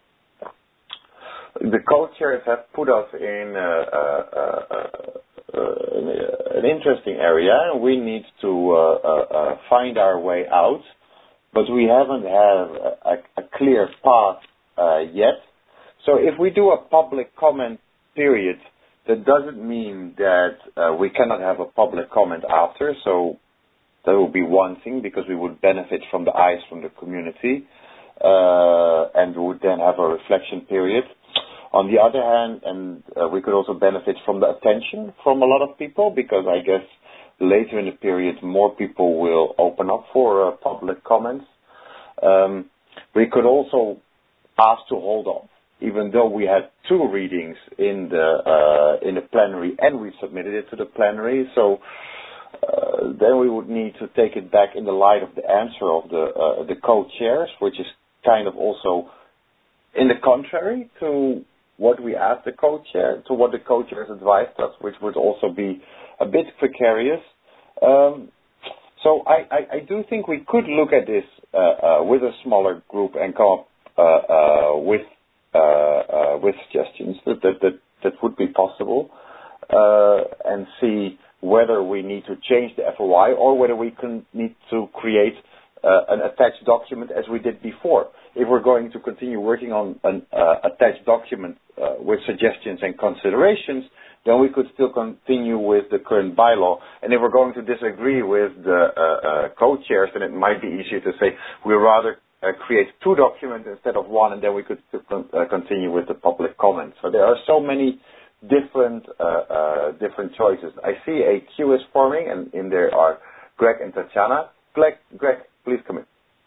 the co-chairs have put us in uh, uh, uh, uh, an interesting area, and we need to uh, uh, uh, find our way out, but we haven't had a, a clear path uh, yet. So if we do a public comment period, that doesn't mean that uh, we cannot have a public comment after, so that would be one thing, because we would benefit from the eyes from the community, uh, and we would then have a reflection period. On the other hand, and uh, we could also benefit from the attention from a lot of people, because I guess later in the period more people will open up for uh, public comments. Um, we could also ask to hold on, even though we had two readings in the uh, in the plenary and we submitted it to the plenary. So uh, then we would need to take it back in the light of the answer of the uh, the co-chairs, which is kind of also in the contrary to what we asked the co-chair, to what the co-chairs advised us, which would also be a bit precarious. Um, so I, I, I do think we could look at this uh, uh, with a smaller group and come up uh, uh, with uh, uh, with suggestions that that, that, that would be possible, uh, and see whether we need to change the F O I or whether we can need to create uh, an attached document as we did before. If we're going to continue working on an uh, attached document uh, with suggestions and considerations, then we could still continue with the current bylaw. And if we're going to disagree with the uh, uh, co-chairs, then it might be easier to say we'd rather uh, create two documents instead of one, and then we could still con- uh, continue with the public comment. So there are so many different uh, uh, different choices. I see a queue is forming, and in there are Greg and Tatiana. Greg, Greg, please come in.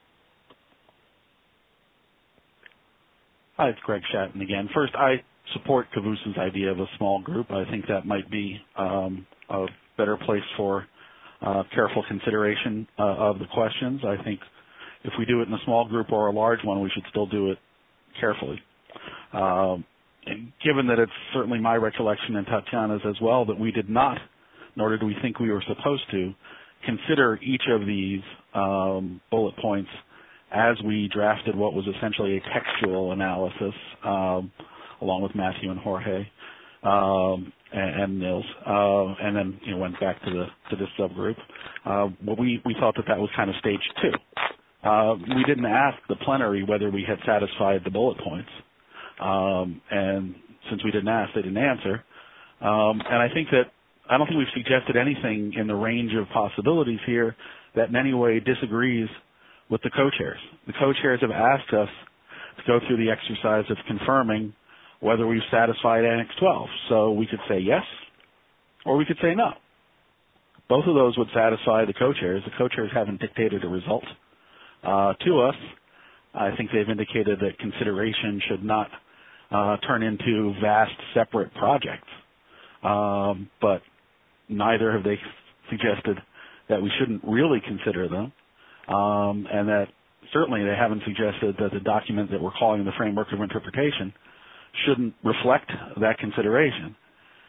Hi, it's Greg Shatton again. First, I support Kavus's idea of a small group. I think that might be um, a better place for uh, careful consideration uh, of the questions. I think if we do it in a small group or a large one, we should still do it carefully. Um, and given that it's certainly my recollection and Tatiana's as well that we did not, nor did we think we were supposed to, consider each of these um, bullet points as we drafted what was essentially a textual analysis, um, along with Matthew and Jorge um, and, and Nils, uh, and then you know, went back to the to this subgroup. Uh, well, we we thought that that was kind of stage two. Uh, we didn't ask the plenary whether we had satisfied the bullet points, um, and since we didn't ask, they didn't answer. Um, and I think that I don't think we've suggested anything in the range of possibilities here that in any way disagrees with the co-chairs. The co-chairs have asked us to go through the exercise of confirming whether we've satisfied Annex twelve. So we could say yes, or we could say no. Both of those would satisfy the co-chairs. The co-chairs haven't dictated a result uh, to us. I think they've indicated that consideration should not uh, turn into vast separate projects. Um, but neither have they suggested that we shouldn't really consider them. Um, and that certainly they haven't suggested that the document that we're calling the Framework of Interpretation shouldn't reflect that consideration.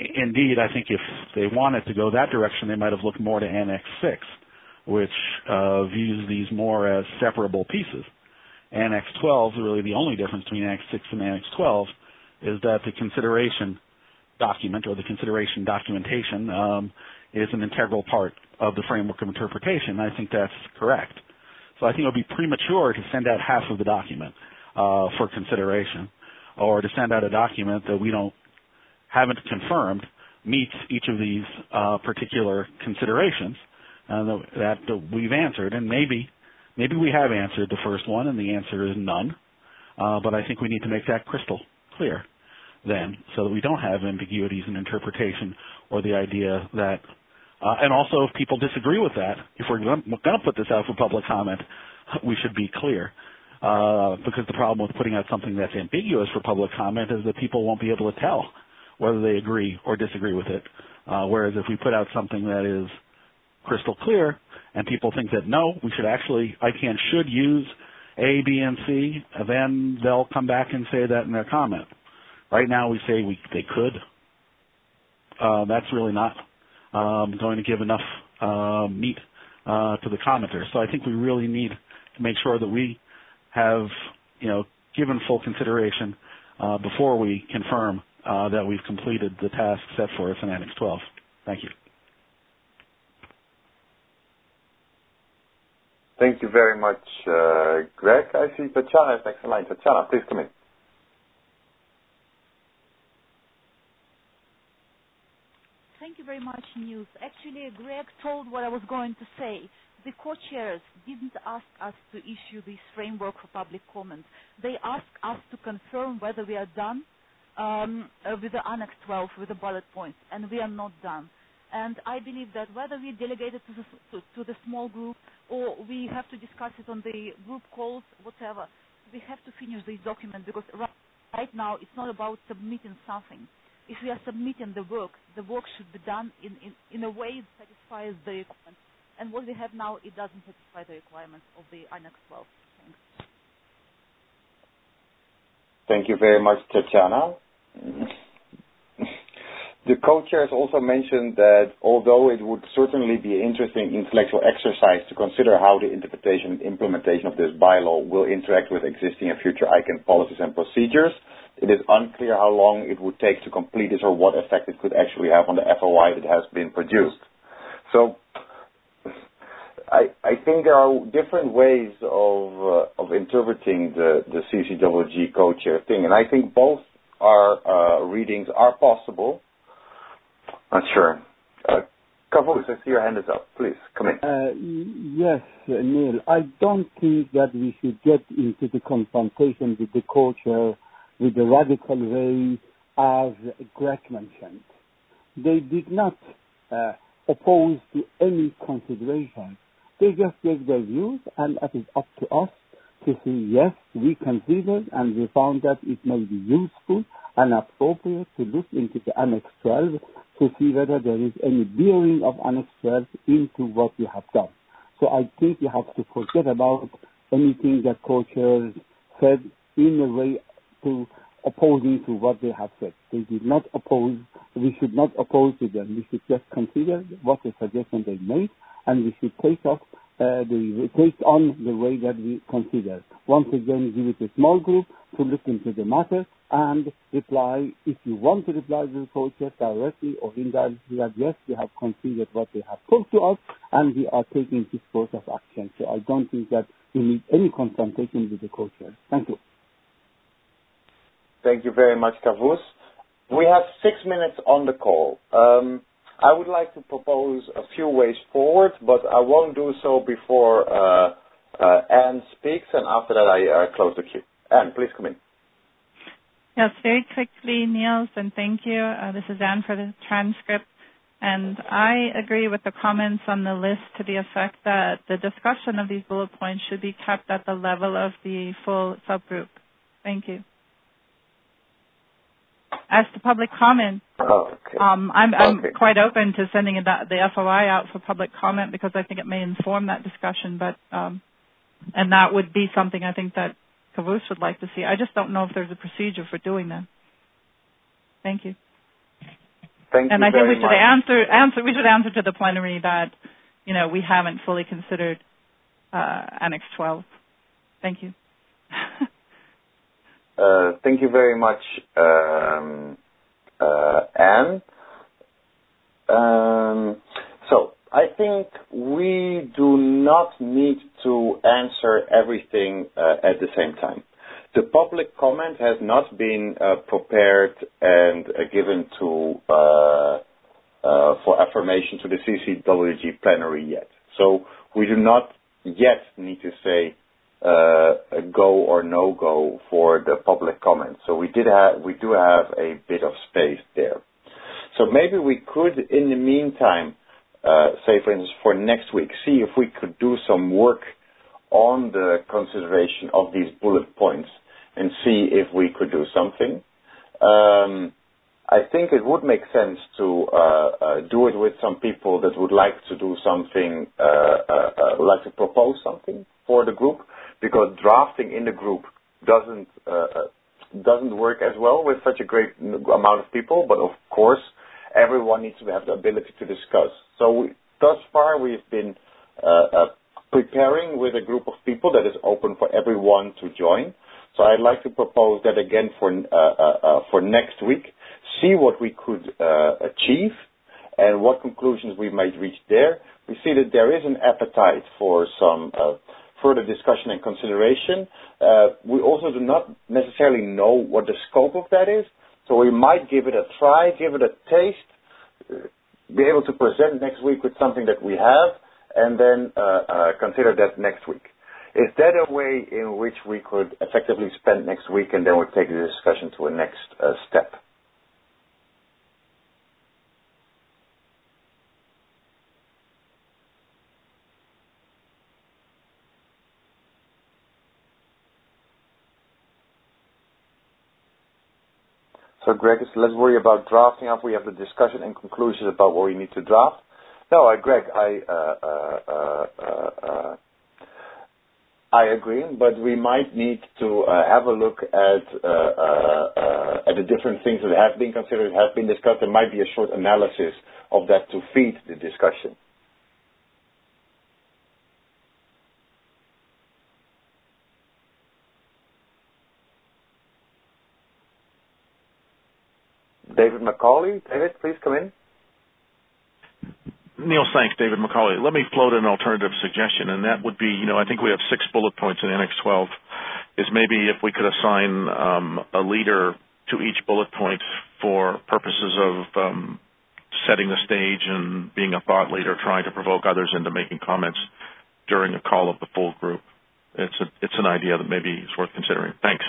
indeed, I think if they wanted to go that direction, they might have looked more to Annex six, which uh, views these more as separable pieces. Annex twelve, really the only difference between Annex six and Annex twelve is that the consideration document or the consideration documentation um, is an integral part of the framework of interpretation. I think that's correct. So I think it would be premature to send out half of the document uh, for consideration, or to send out a document that we don't haven't confirmed meets each of these uh, particular considerations uh, that, that we've answered. And maybe maybe we have answered the first one, and the answer is none. Uh, but I think we need to make that crystal clear then, so that we don't have ambiguities in interpretation or the idea that, uh, and also if people disagree with that, if we're going to put this out for public comment, we should be clear. Uh, because the problem with putting out something that's ambiguous for public comment is that people won't be able to tell whether they agree or disagree with it. Uh, whereas if we put out something that is crystal clear and people think that no, we should actually, I C A N should use A, B, and C, then they'll come back and say that in their comment. Right now we say we, they could. Uh, that's really not um, going to give enough uh, meat uh, to the commenters. So I think we really need to make sure that we have, you know, given full consideration uh, before we confirm uh, that we've completed the task set for us in Annex twelve. Thank you. Thank you very much, uh, Greg. I see Tatjana is next in line. Tatjana, please come in. Thank you very much, Niels. Actually, Greg told what I was going to say. The co-chairs didn't ask us to issue this framework for public comment. They asked us to confirm whether we are done um, uh, with the Annex twelve, with the bullet points, and we are not done. And I believe that whether we delegate it to the, to, to the small group or we have to discuss it on the group calls, whatever, we have to finish this document, because right, right now it's not about submitting something. If we are submitting the work, the work should be done in, in, in a way that satisfies the requirements. And what we have now, it doesn't satisfy the requirements of the Annex twelve. Thanks. Thank you very much, Tatjana. The co-chairs also mentioned that although it would certainly be an interesting intellectual exercise to consider how the interpretation and implementation of this bylaw will interact with existing and future I C A N policies and procedures, it is unclear how long it would take to complete this or what effect it could actually have on the F O I that has been produced. So I, I think there are different ways of uh, of interpreting the, the C C W G co-chair thing, and I think both our uh, readings are possible. Not sure. Uh, Kavus, I see your hand is up. Please, come in. Uh, yes, uh, Neil. I don't think that we should get into the confrontation with the co-chair with the radical way as Greg mentioned. They did not uh, oppose to any consideration. They just gave their views, and it is up to us to say, yes, we considered and we found that it may be useful and appropriate to look into the Annex twelve to see whether there is any bearing of Annex twelve into what we have done. So I think we have to forget about anything that co-chairs said in a way to opposing to what they have said. They did not oppose, we should not oppose to them. We should just consider what the suggestion they made, and we should take off uh, the take on the way that we consider. Once again, give it a small group to look into the matter and reply. If you want to reply to the co-chair directly or indirectly, that yes, we have considered what they have put to us and we are taking this course of action. So I don't think that we need any confrontation with the co-chair. Thank you. Thank you very much, Kavus. We have six minutes on the call. Um, I would like to propose a few ways forward, but I won't do so before uh, uh, Anne speaks, and after that I uh, close the queue. Anne, please come in. Yes, very quickly, Niels, and thank you. Uh, this is Anne for the transcript. And I agree with the comments on the list to the effect that the discussion of these bullet points should be kept at the level of the full subgroup. Thank you. As to public comment, oh, okay. um, I'm, I'm okay. quite open to sending it, the F O I out for public comment because I think it may inform that discussion. But um, and that would be something I think that Kavus would like to see. I just don't know if there's a procedure for doing that. Thank you. Thank and you I think very we should much. answer answer we should answer to the plenary that, you know, we haven't fully considered uh, Annex twelve. Thank you. uh, thank you very much, um, uh, Anne. Um, so I think we do not need to answer everything uh, at the same time. The public comment has not been uh, prepared and uh, given to uh, uh, for affirmation to the C C W G plenary yet. So we do not yet need to say uh, a go or no go for the public comment. So we did have we do have a bit of space there. So maybe we could, in the meantime, uh, say for instance for next week, see if we could do some work on the consideration of these bullet points and see if we could do something. Um, I think it would make sense to uh, uh, do it with some people that would like to do something, uh, uh, uh, like to propose something for the group, because drafting in the group doesn't uh, doesn't work as well with such a great amount of people. But of course, everyone needs to have the ability to discuss. So we, thus far, we've been uh, uh, preparing with a group of people that is open for everyone to join. So I'd like to propose that again for uh, uh, uh, for next week. See what we could uh, achieve and what conclusions we might reach there. We see that there is an appetite for some uh, further discussion and consideration. Uh, we also do not necessarily know what the scope of that is. So we might give it a try, give it a taste, uh, be able to present next week with something that we have, and then uh, uh, consider that next week. Is that a way in which we could effectively spend next week and then we take the discussion to a next uh, step? So, Greg, let's worry about drafting after we have the discussion and conclusions about what we need to draft. No, uh, Greg, I uh, uh, uh, uh, uh, I agree, but we might need to uh, have a look at uh, uh, uh, at the different things that have been considered, have been discussed. There might be a short analysis of that to feed the discussion. David Macaulay. David, please come in. Neil, thanks. David Macaulay. Let me float an alternative suggestion, and that would be, you know, I think we have six bullet points in Annex twelve, is maybe if we could assign um, a leader to each bullet point for purposes of um, setting the stage and being a thought leader, trying to provoke others into making comments during a call of the full group. It's a, it's an idea that maybe is worth considering. Thanks.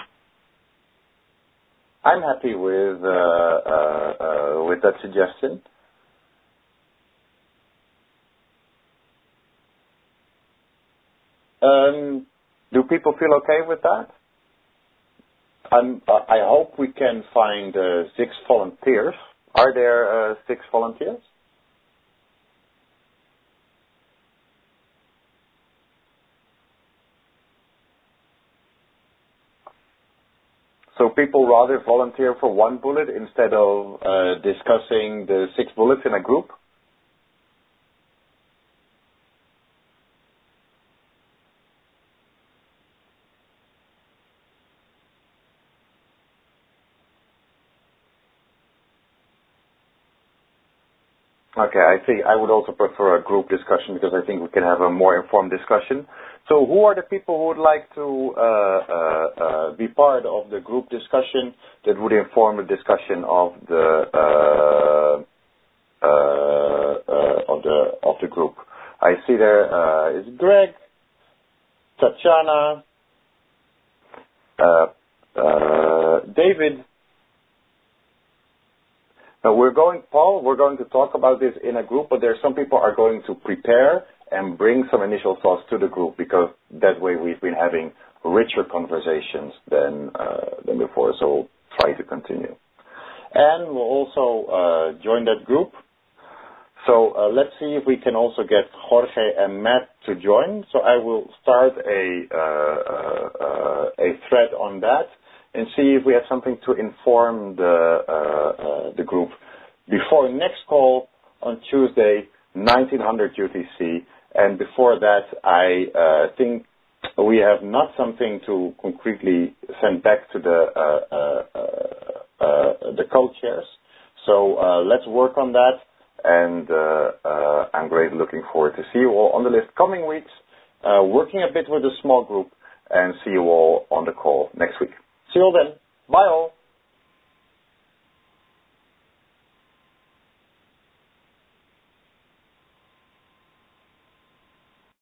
I'm happy with uh, uh, uh, with that suggestion. Um, do people feel okay with that? I'm, uh, I hope we can find uh, six volunteers. Are there uh, six volunteers? So people rather volunteer for one bullet instead of uh, discussing the six bullets in a group? Okay, I think I would also prefer a group discussion because I think we can have a more informed discussion. So who are the people who would like to uh, uh, uh, be part of the group discussion that would inform the discussion of the uh, uh, uh, of the of the group? I see there uh, is Greg, Tatiana, uh, uh, David. Now we're going, Paul, we're going to talk about this in a group, but there are some people are going to prepare and bring some initial thoughts to the group because that way we've been having richer conversations than uh, than before. So we'll try to continue. And we'll also uh, join that group. So uh, let's see if we can also get Jorge and Matt to join. So I will start a uh, uh, a thread on that and see if we have something to inform the uh, uh, the group before next call on Tuesday, nineteen hundred U T C. And before that, I uh, think we have not something to concretely send back to the uh, uh, uh, uh, the co-chairs. So uh, let's work on that. And uh, uh, I'm greatly looking forward to see you all on the list coming weeks, uh, working a bit with a small group, and see you all